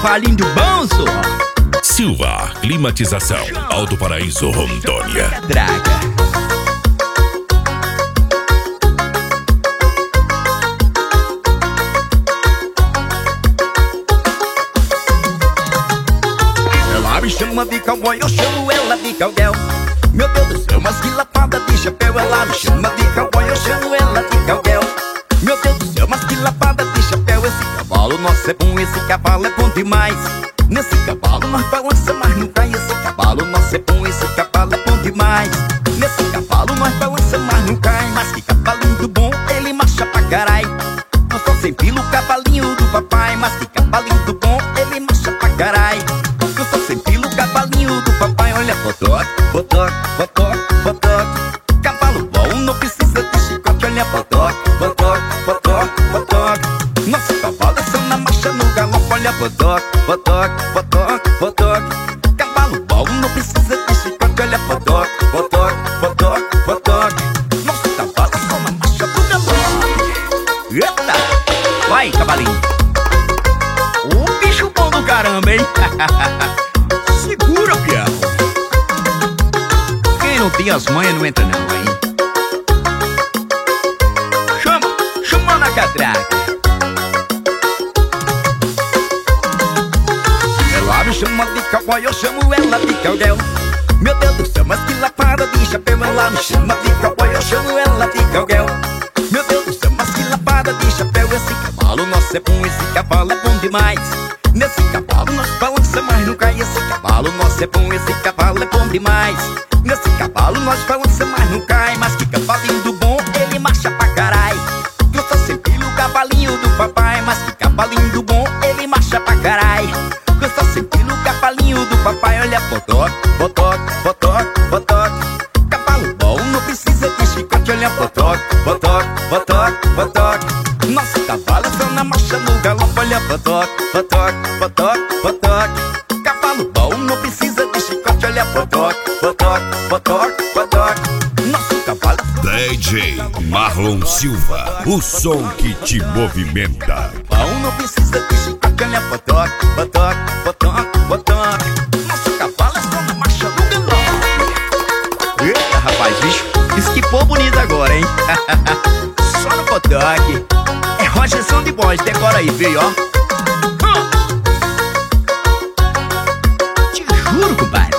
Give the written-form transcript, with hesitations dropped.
cavalinho do bom, só. Silva, climatização, Alto Paraíso, Rondônia. Draga. Ela me chama de cowboy, eu chamo ela de cowgirl. Meu Deus do céu, mas que lapada de chapéu. Ela me chama de cowboy, eu chamo ela de cowgirl. Meu Deus do céu, mas que lapada de chapéu. Esse cavalo nosso é bom, esse cavalo é bom demais. Nesse cavalo nós balança, mas não cai. Esse cavalo nosso é bom, esse cavalo é bom demais. Nesse cavalo nós balança, mas não cai. Mas que cavalinho do bom, ele marcha pra carai. Eu só sem pilo o cavalinho do papai. Mas que cavalinho do bom, ele marcha pra carai. Eu só sem pilo o cavalinho do papai. Olha, botoque, botoque, botoque, botoque. Cavalo bom não precisa de chicote. Olha, botoque, botoque, botoque, botoque. Nosso cavalo é só na marcha no galope. Olha, botoque, botoque, botoque, botoque. Cavalo bom não precisa de chicote. Olha, botoque, botoque, botoque, botoque. Nosso cavalo é só na marcha do galope. Eita! Vai, cavalinho. Ô bicho bom do caramba, hein? Segura, pião. Quem não tem as manhas não entra não, hein? Chama na catraca. Ela me chama de cowboy, eu chamo ela de cowgirl. Meu Deus do céu, mas que lapada de chapéu. Ela me chama de cowboy, eu chamo ela de cowgirl. Meu Deus do céu, mas que lapada de chapéu. Esse cavalo nosso é bom, esse cavalo é bom demais. Nesse cavalo nós balança, mas não cai. Esse cavalo nosso é bom, esse cavalo é bom demais. Nesse cavalo nós balança, mas não cai. Mas que cavalinho do bom, ele marcha pra carai. Eu só sem pilo o cavalinho do papai. Mas que cavalinho do bom, ele marcha pra carai. Eu só sem pilo o cavalinho do papai. Olha, botoque, botoque, botoque, botoque. Cavalo bom não precisa de chicote. Olha, botoque, botoque, botoque, botoque. Nosso cavalo é só na marcha no galope. Olha, botoque, botoque, botoque, botoque. Cavalo bom não precisa de chicote. Olha, botoque, botoque, botoque, botoque. Nosso cavalo DJ Marlon Silva, o som que te movimenta. bom não precisa de chicote. Olha, botoque, botoque, botoque, botoque. Nosso cavalo é só na marcha no galope. Eita, rapaz, bicho, esquipou bonito agora, hein? Só no botoque. É Rogerson de Boys, decora aí, viu, ó. Te juro, compadre.